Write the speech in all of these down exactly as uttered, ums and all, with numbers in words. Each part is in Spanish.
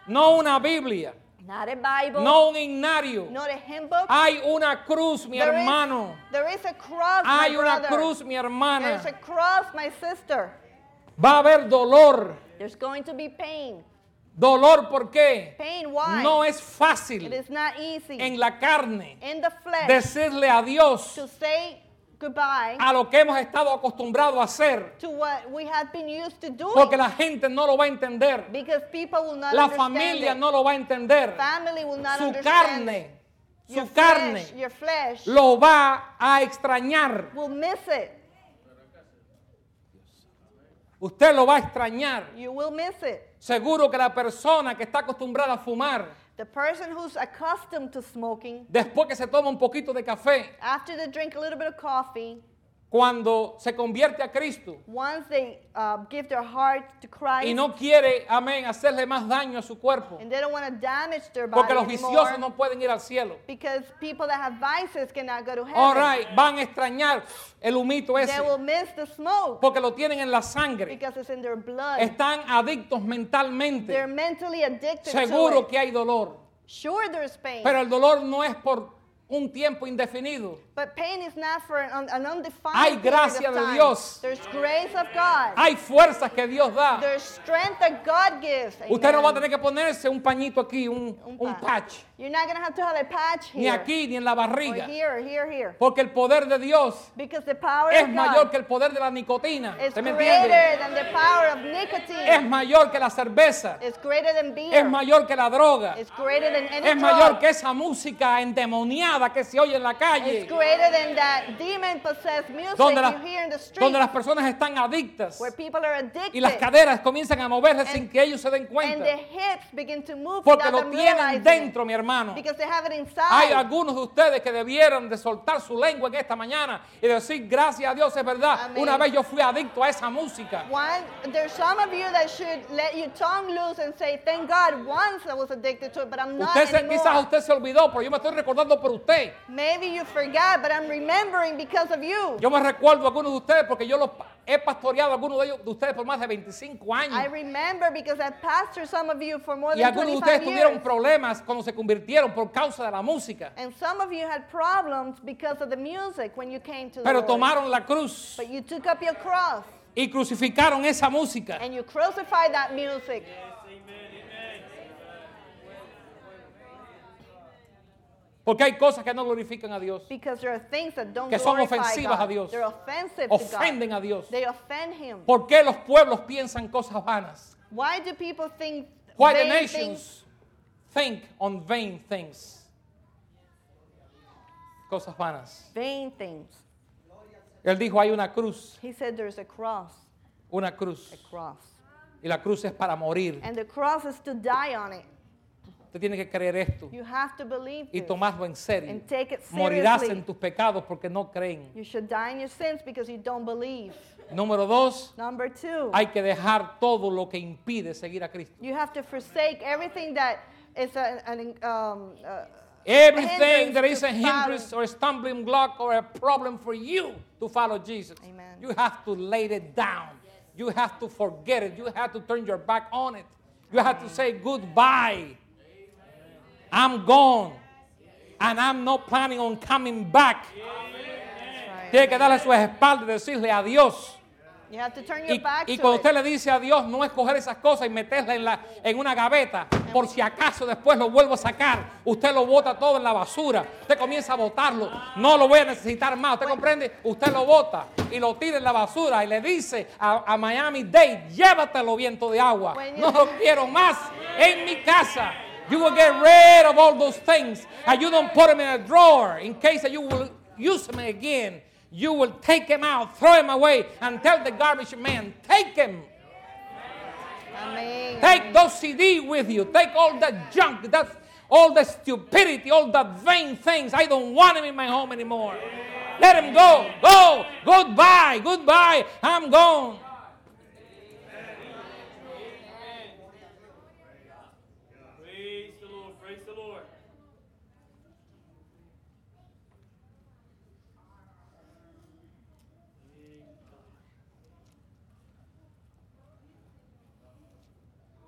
no una Biblia, not a Bible, no un himnario. not a hymn book. Hay una cruz, mi There is- hermano. there is a cross, Hay my una brother. cruz, mi There hermana. is a cross, my sister. Va a haber dolor. There's going to be pain. Dolor, ¿por qué? Pain, why? No es It fácil is not easy en la carne in the flesh decirle adiós to say goodbye a lo que hemos estado acostumbrados a hacer, to what we have been used to doing, porque la gente no lo va a entender. because people will not La understand familia it. no lo va a entender. Family will not Su understand it. carne, Your su carne flesh, your flesh lo va a extrañar. will miss it. Usted lo va a extrañar. You will miss it. Seguro que la persona que está acostumbrada a fumar, The person who's accustomed to smoking, después que se toma un poquito de café, after they drink a little bit of coffee, cuando se convierte a Cristo once they uh, give their heart to Christ, y no quiere, amén, hacerle más daño a su cuerpo, and they don't want to damage their body porque los anymore, viciosos no pueden ir al cielo. because people that have vices cannot go to heaven. All right, van a extrañar el humito They ese, will miss the smoke porque lo tienen en la sangre. because it's in their blood. Están adictos They're mentalmente. mentally addicted Seguro to it. que hay dolor, Sure, there's pain, pero el dolor no es por un tiempo indefinido. but pain is not for an, an undefined Hay period gracia of de time. Dios. There's grace of God. Hay fuerzas que Dios da. There's strength that God gives. Usted no va a Amen. tener que ponerse un pañito aquí, un, Un un pa- patch, You're not going to have to have a patch ni here, aquí ni en la or barriga, here, or here, here. porque el poder de Dios Because the power es of mayor God que el poder de la nicotina. is ¿Se me entiende? greater than the power of nicotine. Es mayor que la cerveza, It's greater than beer. es mayor que la droga, It's greater than any es mayor drug. que esa música endemoniada que se oye en la It's calle, greater than that demon-possessed music donde, la- you hear in the street, donde las personas están adictas where people are addicted, y las caderas comienzan a moverse And- sin que ellos se den and cuenta, the hips begin to move porque without lo them tienen realizing dentro, it, mi hermano. because they have it Hay inside. algunos de ustedes que debieron de soltar su lengua en esta mañana y decir gracias a Dios, es verdad. Amén. Una vez yo fui adicto a esa música. One, there's some of you that should let your tongue loose and say, thank God, once I was addicted to it, but I'm not Usted se, anymore. quizás usted se olvidó, pero yo me estoy recordando por usted. Maybe you forgot, but I'm remembering because of you. Yo me recuerdo a algunos de ustedes porque yo los he pastoreado a algunos de, ellos, de ustedes por más de veinticinco I años. remember because I pastored some of you for more Y than algunos de ustedes twenty-five tuvieron years. problemas cuando se convirtieron por causa de la música. And some of you had problems because of the music when you came to the Pero Lord. tomaron la cruz But you took up your cross y crucificaron esa música. and you crucified that music. Porque hay cosas que no glorifican a Dios. Because there are things that don't Que son glorify ofensivas God. a Dios. They're offensive Ofenden to God. a Dios. They offend Him. ¿Por qué los pueblos piensan cosas vanas? Why do people think Why the vain things? nations think on vain things? Cosas vanas. Vain things. Él dijo, hay una cruz, He said there's a cross, una cruz. a cross. Y la cruz es para morir. And the cross is to die on it. Usted tiene que creer esto You have to believe y this. tomarlo en serio. And take it Morirás seriously. en tus pecados porque no creen. You should die in your sins because you don't believe. Número dos, Number two, hay que dejar todo lo que impide seguir a Cristo. you have to forsake everything that is a, an um, uh, Everything hindrance that is to a hindrance or a stumbling block or a problem for you to follow Jesus. Amen. You have to lay it down. You have to forget it. You have to turn your back on it. You have to say goodbye. I'm gone. And I'm not planning on coming back. right. Tiene que darle su espalda y decirle adiós. You have to turn your Y, back y to cuando it. usted le dice a Dios, no es coger esas cosas y meterlas en, la, en una gaveta, por si acaso después lo vuelvo a sacar. Usted lo bota todo en la basura. Usted comienza a botarlo. No lo voy a necesitar más. ¿Usted comprende? Usted lo bota y lo tira en la basura y le dice a, a Miami-Dade, llévatelo, viento de agua. When you- No lo quiero más en mi casa. You will get rid of all those things and you don't put them in a drawer in case that you will use them again. You will take them out, throw them away, and tell the garbage man, take them. Amen. Take those C D with you. Take all that junk, that, all the stupidity, all the vain things. I don't want them in my home anymore. Let them go. Go. Goodbye. Goodbye. I'm gone. Praise the Lord, praise the Lord.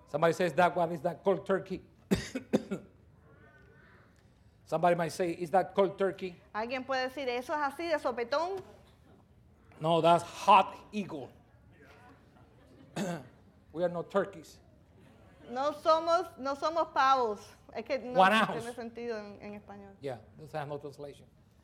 Somebody says that one is that cold turkey. Somebody might say, is that cold turkey? Alguien puede decir, ¿eso es así de sopetón? No, that's hot eagle. We are not turkeys. No somos, no somos pavos. Es que no Guanajos. tiene sentido en, en español. Yeah, this has no translation.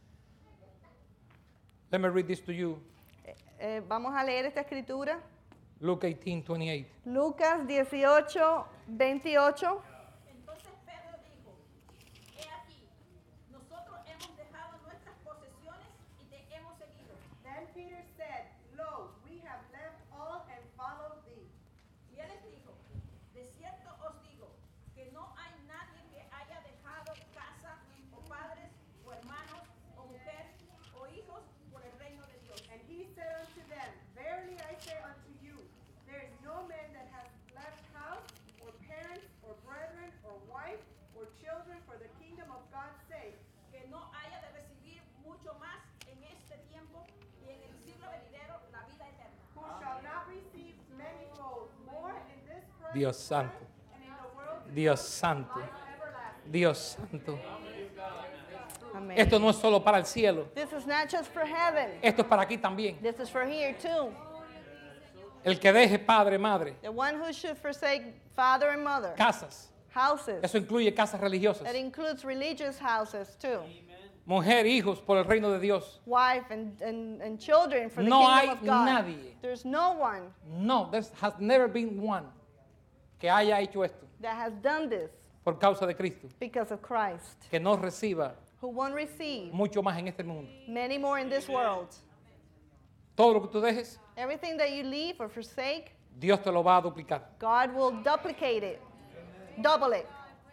Let me read this to you. Eh, vamos a leer esta escritura. Luke eighteen twenty-eight. Lucas dieciocho, veintiocho. Entonces Pedro dijo, he aquí, nosotros hemos dejado nuestras posesiones y te hemos seguido. Then Peter said, Lo, we have left all and followed thee. Y él les dijo, de cierto os digo, que no hay nadie que haya dejado casa, o padres, o hermanos, o mujer, o hijos, por el reino de Dios. And he said unto them, Verily I say unto you, there is no man that has left house, or parents, or brethren, or wife, or children for the kingdom of God's sake, Que no haya de recibir mucho más en este tiempo y en el siglo venidero la vida eterna. who shall not receive manifold more in this present Dios santo. life and in the world to Dios santo. life everlasting. Dios santo. Amén. Esto no es solo para el cielo. This is not just for heaven. Esto es para aquí también. This is for here too. El que deje padre, madre, The one who should forsake father and mother. casas. Houses. Eso incluye casas religiosas. That includes religious houses too. Mujer, hijos por el reino de Dios. Wife and, and, and children for the No kingdom hay of God. nadie. There's no one No, there has never been one que haya hecho esto that has done this por causa de Cristo, because of Christ, que no reciba who won't receive mucho más en este mundo. many more in this world. Todo lo que tú dejes, Everything that you leave or forsake, Dios te lo va a duplicar. God will duplicate it, double it.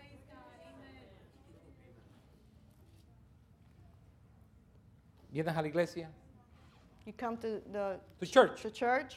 Vienes a la iglesia, You come to the tu church, to church,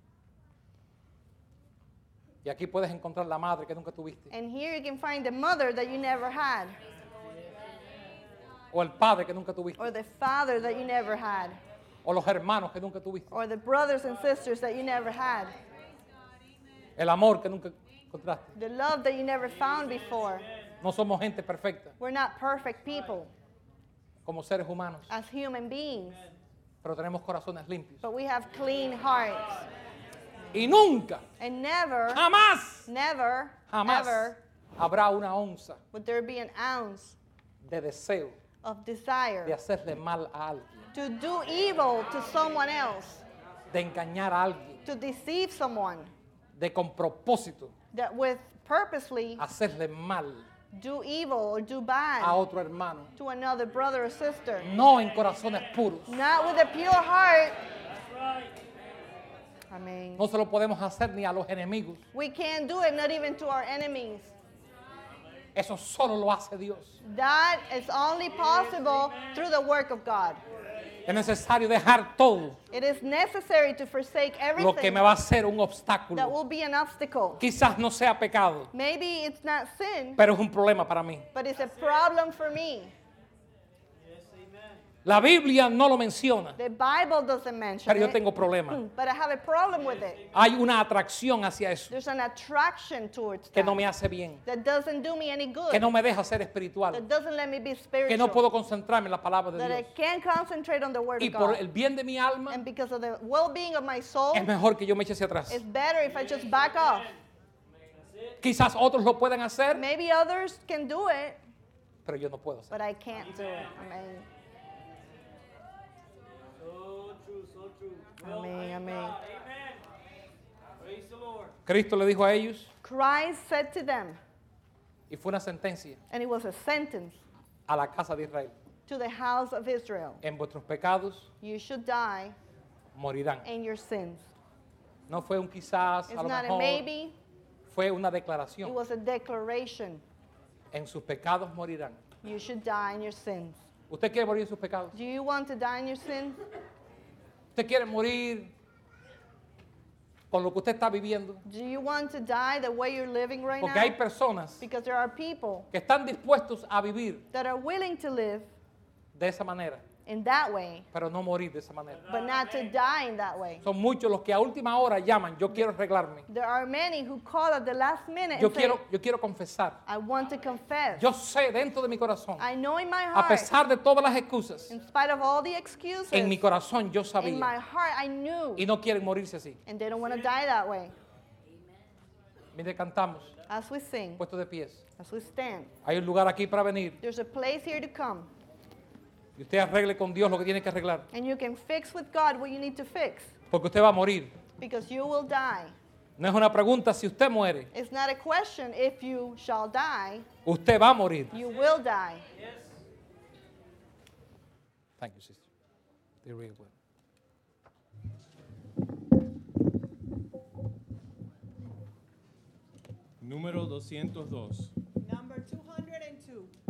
y aquí puedes encontrar la madre que nunca tuviste, and here you can find the mother that you never had, o el padre que nunca tuviste, or the father that you never had, o los hermanos que nunca tuviste, or the brothers and sisters that you never had, el amor que nunca encontraste. the love that you never found before. No somos gente perfecta We're not perfect people como seres humanos, as human beings, pero tenemos corazones limpios. but we have clean hearts. Y nunca, And never, jamás, never, jamás ever habrá una onza would there be an ounce de deseo of de desire hacerle mal a alguien, to do evil to someone else, de engañar a alguien, to deceive someone, de con propósito that with purposely hacerle mal do evil or do a bad otro hermano. to another brother or sister. No en corazones puros. Not with a pure heart. I mean, No se lo podemos hacer ni a los enemigos. we can't do it, not even to our enemies. Eso solo lo hace Dios. That is only possible through the work of God. Es necesario dejar todo It is necessary to forsake lo que everything me va a hacer un that obstáculo. will be an obstacle. Quizás no sea pecado, Maybe it's not sin, pero es un problema para mí. but it's a problem for me. La Biblia no lo menciona, The Bible doesn't mention pero yo it, tengo problema. but I have a problem with it. Hay una atracción hacia eso There's an attraction towards que that no me hace bien, that doesn't do me any good, que no me deja ser espiritual, that doesn't let me be que spiritual, no puedo concentrarme en la palabra de that I Dios. can't concentrate on the Word Y of por God. el bien de mi alma, And because of the well-being of my soul, es mejor que yo me eche hacia atrás. it's better if I just back off. Quizás otros lo puedan hacer, Maybe others can do it, pero yo no puedo hacer. but I can't do it. Amen. So true, so true. Well, Amén, amén. Amen. Praise the Lord. Cristo le dijo a ellos, Christ said to them, y fue una sentencia and it was a sentence a la casa de Israel: to the house of Israel, en vuestros pecados you should die morirán. in your sins. No fue un quizás, It's a lo not a mejor, maybe, fue una it declaración. was a declaration. En sus pecados morirán. You should die in your sins. ¿Usted quiere morir en sus pecados? Do you want to die in your sins? ¿Usted quiere morir con lo que usted está viviendo? Do you want to die the way you're living right Porque hay now? personas Because there are people que están dispuestos a vivir that are willing to live de esa manera, in that way, pero no morir de esa manera. but not to die in that way. Son muchos los que a última hora llaman, yo quiero arreglarme. There are many who call at the last minute Yo and say, quiero, yo quiero confesar. I want to confess. Yo sé dentro de mi corazón, I know in my a heart, pesar de todas las excusas, in spite of all the excuses, en mi corazón yo in my sabía. heart I knew, Y no quieren morirse así. and they don't want to die that way. Mire, cantamos, As we sing, puesto de pies. as we stand, Hay un lugar aquí para venir. there's a place here to come, Y usted arregle con Dios lo que tiene que arreglar. and you can fix with God what you need to fix, Porque usted va a morir. because you will die. No es una pregunta si usted muere. It's not a question if you shall die, Usted va a morir. you will die. Thank you, sister. They really will. Número doscientos dos. Number two hundred two.